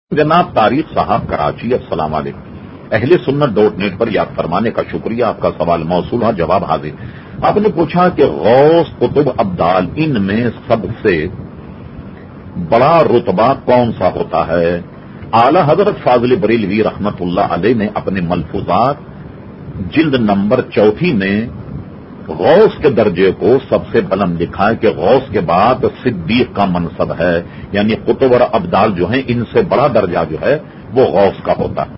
जनाब तारिक साहब कराची, अस्सलाम वालेकुम। अहले सुन्नत.net पर याद फरमाने का शुक्रिया। आपका सवाल मौसूल है, जवाब हाजिर। आपने पूछा कि गौस, कुतुब, अब्दाल, इनमें सबसे बड़ा रुतबा कौन सा होता है? आला हजरत फाजिल बरेलवी रहमतुल्लाह अलैह ने अपने मलफूजात जिल्द नंबर 4 में गौस के दर्जे को सबसे बुलंद लिखा है कि गौस के बाद सिद्दीक का मनसब है, यानी कुतुब और अब्दाल जो है इनसे बड़ा दर्जा जो है वो गौस का होता है।